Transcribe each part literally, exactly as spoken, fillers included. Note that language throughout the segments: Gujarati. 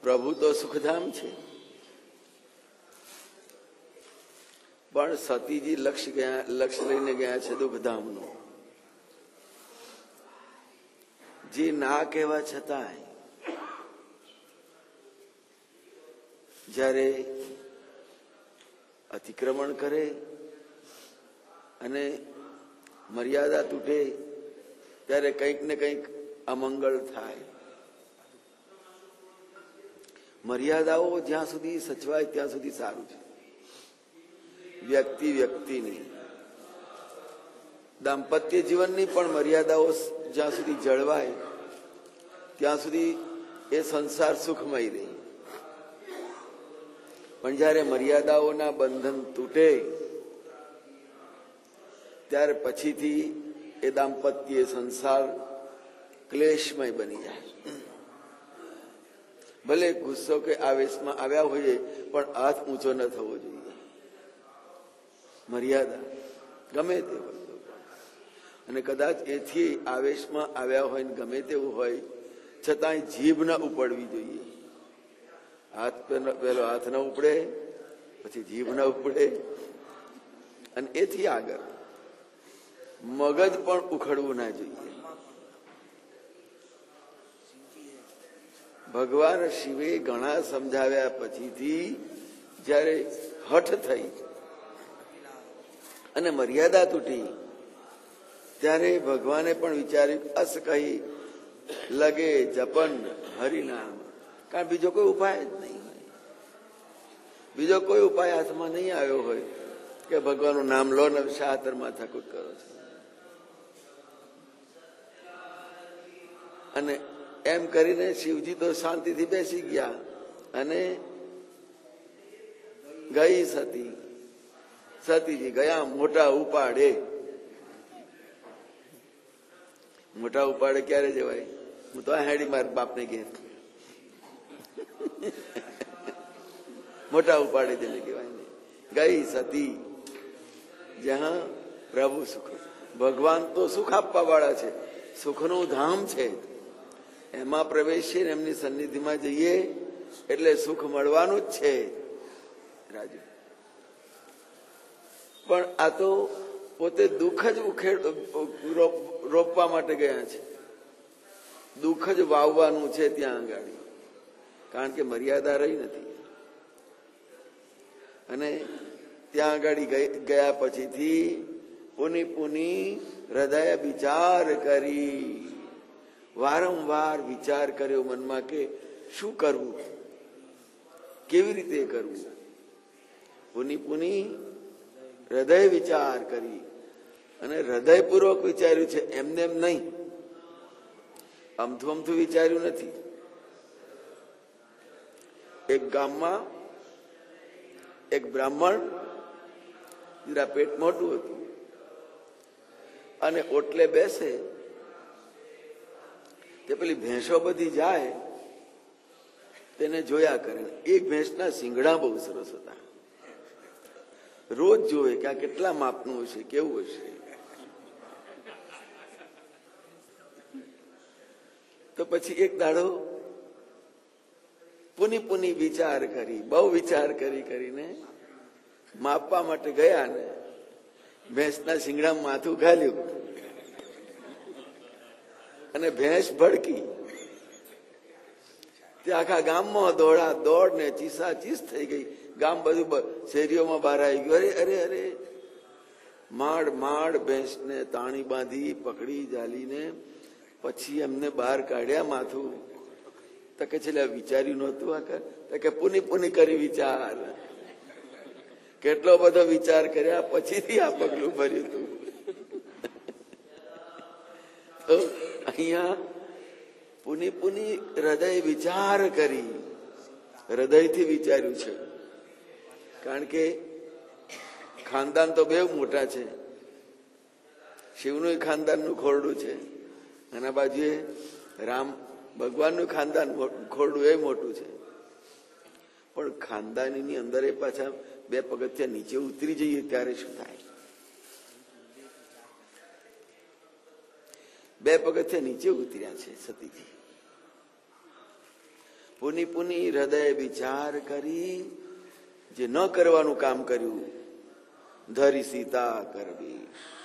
પ્રભુ તો સુખધામ છે, પણ સતીજી લક્ષ્ય ગયા લક્ષ્ય લઈને ગયા છે દુઃખધામનું. જે ના કહેવા છતાંય જ્યારે અતિક્રમણ કરે અને મર્યાદા તૂટે ત્યારે કંઈક ને કંઈક અમંગળ થાય. મર્યાદાઓ જ્યાં સુધી સચવાય ત્યાં સુધી સારું છે. વ્યક્તિ વ્યક્તિની, દાંપત્ય જીવનની પણ મર્યાદાઓ જ્યાં સુધી જળવાય ત્યાં સુધી એ સંસાર સુખમય રહે. પણ જયારે મર્યાદાઓના બંધન તૂટે ત્યારે પછીથી એ દાંપત્ય સંસાર ક્લેશમય બની જાય. ભલે ગુસ્સો કે આવેશમાં આવ્યા હોઈએ પણ હાથ ઊંચો ન થવો જોઈએ. મર્યાદા ગમે તે હોય, અને કદાચ એથી આવેશમાં આવ્યા હોય ને ગમે તેવું હોય છતાંય જીભ ન ઉપડવી જોઈએ. હાથ પેલો હાથ ન ઉપડે, પછી જીભ ન ઉપડે, અને એથી આગળ મગજ પણ ઉખડવું ના જોઈએ. ભગવાન શિવે ઘણા સમજાવ્યા પછીથી જયારે હઠ થઈ અને મર્યાદા તૂટી ત્યારે ભગવાને પણ વિચાર્યું અસ કહી લગે જપન હરિનામ. કારણ બીજો કોઈ ઉપાય જ નહીં હોય, બીજો કોઈ ઉપાય હાથમાં નહીં આવ્યો હોય કે ભગવાનનું નામ લો ને શાસ્ત્રમાં થકુટ કરો છો. અને એમ કરીને શિવજી તો શાંતિથી બેસી ગયા અને ગઈ સતી સતીજી ગયા મોટા ઉપાડે. મોટા ઉપાડે ક્યારે જવાય? હું તો આ હેડી માર બાપને ઘેર મોટા ઉપાડે જેને કહેવાય ને. ગઈ સતી જ્યાં પ્રભુ સુખ. ભગવાન તો સુખ આપવા વાળા છે, સુખનું ધામ છે. એમાં પ્રવેશીને એમની સન્નિધિમાં જઈએ એટલે સુખ મળવાનું જ છે રાજુ. પણ આ તો પોતે દુઃખ જ ઉખેડ રોપવા માટે ગયા છે. દુઃખ જ વાવવાનું છે ત્યાં આગળ, કારણ કે મર્યાદા રહી નથી. અને ત્યાં આગળ ગયા પછીથી પુની પુની હૃદય વિચાર કરી, વારંવાર વિચાર કર્યો મનમાં કે શું કરવું, કેવી રીતે કરવું. પુની પુની હૃદય વિચાર કરી અને હૃદયપૂર્વક વિચાર્યું છે, એમને એમ નહીં, અમથું અમથું વિચાર્યું નથી. એક ગામમાં એક બ્રાહ્મણ, જરા પેટ મોટું હતું, અને ઓટલે બેસે તે પેલી ભેંસો બધી જાય તેને જોયા કરે. એક ભેંસના શિંગડા બહુ સરસ હતા. રોજ જોવે કે આ કેટલા માપનું હશે, કેવું હશે. તો પછી એક દાડો પુની પુની વિચાર કરી, બહુ વિચાર કરી કરીને માપવા માટે ગયા ને ભેંસના શિંગડા માથું ઘાલ્યું અને ભેંસ ભડકી. તે આખા ગામમાં દોડા દોડ ને ચીસા ચીસ થઈ ગઈ. ગામ બધું શેરીઓમાં બહાર આવી ગયું. અરે અરે અરે માડ માડ ભેંસને તાણી બાંધી પકડી જાલીને પછી એમને બહાર કાઢ્યા માથું. તો કે છે વિચાર્યું નહોતું આ કર? તો કે પુની પુની કરી વિચાર. કેટલો બધો વિચાર કર્યા પછીથી આ પગલું ભર્યું હતું. તો અહીંયા પુની પુની હૃદય વિચાર કરી, હૃદયથી વિચાર્યું છે. કારણ કે ખાનદાન તો બહુ મોટા છે. શિવનું ખાનદાનનું ખોરડું છે, અને બાજુએ રામ ભગવાનનું ખાનદાન ખોરડું એ મોટું છે. પણ ખાનદાનની અંદર એ પાછા બે પગથિયા નીચે ઉતરી જઈએ ત્યારે શું થાય? બે પગથિયા નીચે ઉતર્યા છે સતીજી. પુની પુની હૃદય વિચાર કરી જે ન કરવાનું કામ કર્યું ધરી સીતા કરવી.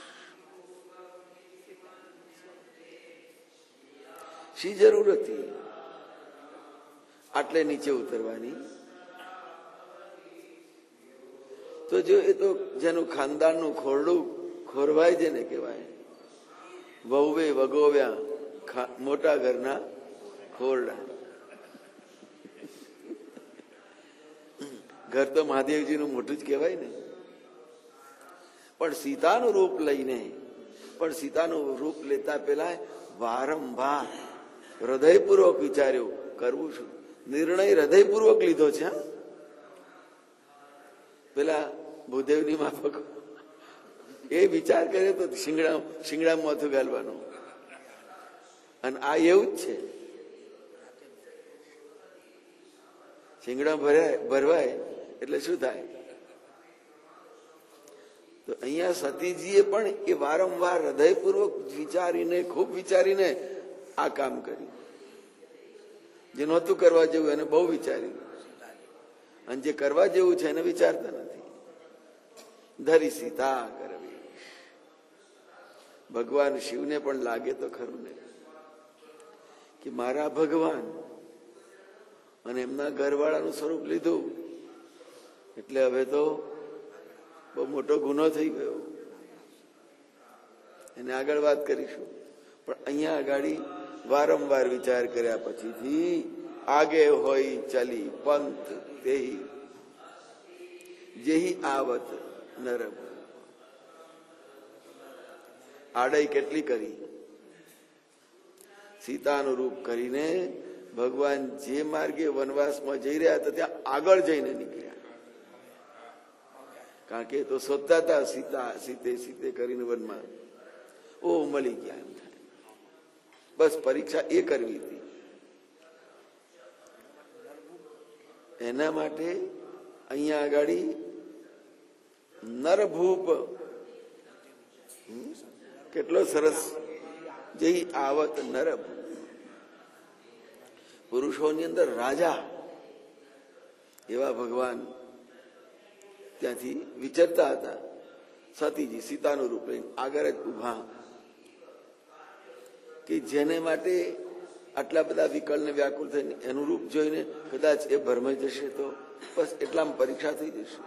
શી જરૂર હતી આટલે નીચે ઉતરવાની? તો જો એ તો જેનું ખાનદાનનું ખોરડું ખોરવાય છે ને કહેવાય, વહુવે વગોવ્યા મોટા ઘરના ખોરડા. ઘર તો મહાદેવજીનું મોટું જ કહેવાય ને. પણ સીતાનું રૂપ લઈને, પણ સીતાનું રૂપ લેતા પેલા વારંવાર હૃદયપૂર્વક વિચાર્યું કરવું શું. નિર્ણય હૃદયપૂર્વક લીધો છે. પેલા ભૂદેવની માફક એ વિચાર કરે તો શિંગડા શિંગડા માથું ગાલવાનું. અને આ એવું જ છે. શિંગડા ભરાય ભરવાય એટલે શું થાય? તો અહીંયા સતીજીએ પણ એ વારંવાર હૃદયપૂર્વક વિચારીને ખૂબ વિચારીને આ કામ કર્યું. જે નહોતું કરવા જેવું એને બહુ વિચાર્યું, અને જે કરવા જેવું છે એને વિચારતા નથી. ધરી સીતા કરવી. ભગવાન શિવને પણ લાગે તો ખરું ને કે મારા ભગવાન અને એમના ઘરવાળાનું સ્વરૂપ લીધું એટલે હવે તો બહુ મોટો ગુનો થઈ ગયો. એને આગળ વાત કરીશું, પણ અહીંયા આગળ વારંવાર વિચાર કર્યા પછીથી આગે હોય ચલી પંથ તેહી જેહી આવત નરમ. આડાઈ કેટલી કરી? સીતાનું રૂપ કરીને ભગવાન જે માર્ગે વનવાસમાં જઈ રહ્યા હતા ત્યાં આગળ જઈને નીકળ્યા. કારણ કે તો શોધતા હતા સીતા સીતે સીતે કરીને વનમાં. ઓ મળી ગયા એમ થાય. બસ પરીક્ષા એ કરવી હતી. એના માટે અહીંયા આગળ નરભૂપ કેટલો સરસ જે આવત નરભ. પુરુષોની અંદર રાજા એવા ભગવાન ત્યાંથી વિચરતા હતા. સતીજી સીતાનું રૂપ લઈને આગળ જ ઉભા, કે જેને માટે આટલા બધા વિકલને વ્યાકુળ થઈને એનું રૂપ જોઈને કદાચ એ ભરમાઈ જશે તો બસ એટલામાં પરીક્ષા થઈ જશે.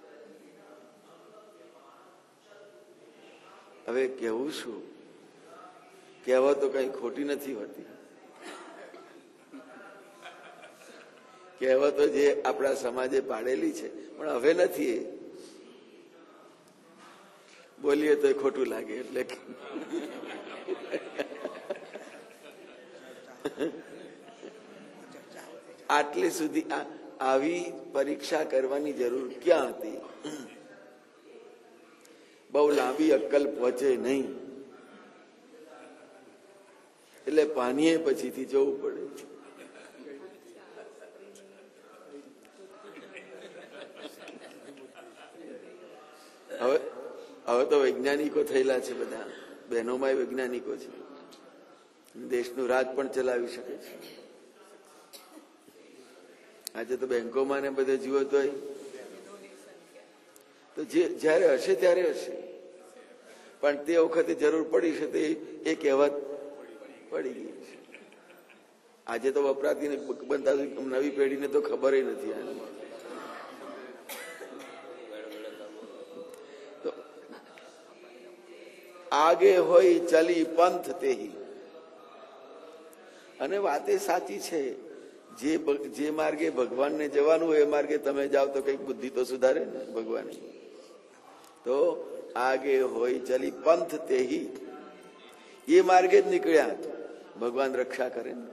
હવે કહેવું શું? કહેવા તો કઈ ખોટી નથી હોતી. કહેવતો જે આપણા સમાજે પાડેલી છે, પણ હવે નથી. એ બોલીએ તો ખોટું લાગે એટલે આટલી સુધી આવી પરીક્ષા કરવાની જરૂર ક્યાં હતી? બહુ લાંબી અક્કલ પહોંચે નહીં એટલે પાનીએ પછીથી જવું પડે. હવે હવે તો વૈજ્ઞાનિકો થયેલા છે બધા. બહેનોમાં વૈજ્ઞાનિકો છે, દેશનું રાજ પણ ચલાવી શકે છે. આજે તો બેંકોમાં ને બધે જુઓ તો તો જે જયારે હશે ત્યારે હશે, પણ તે વખતે જરૂર પડી છે તો એ કહેવત પડી ગઈ છે. આજે તો વપરાતી બનતા નવી પેઢીને તો ખબર નથી આની. તો આગે હોય ચલી પંથ તેહી. અને વાત એ સાચી છે, જે જે માર્ગે ભગવાનને જવાનું હોય એ માર્ગે તમે જાઓ તો કઈક બુદ્ધિ તો સુધારે ને ભગવાન. તો આગે હોય ચલી પંથ તેહી, એ માર્ગે જ નીકળ્યા ભગવાન રક્ષા કરે ને.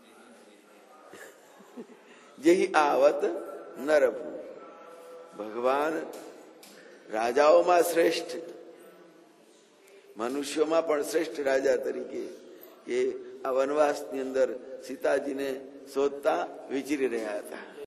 જેહી આવત નરભ. ભગવાન રાજાઓમાં શ્રેષ્ઠ, મનુષ્યોમાં પણ શ્રેષ્ઠ રાજા તરીકે એ આ વનવાસની અંદર સીતાજીને શોધતા વિચરી રહ્યા હતા.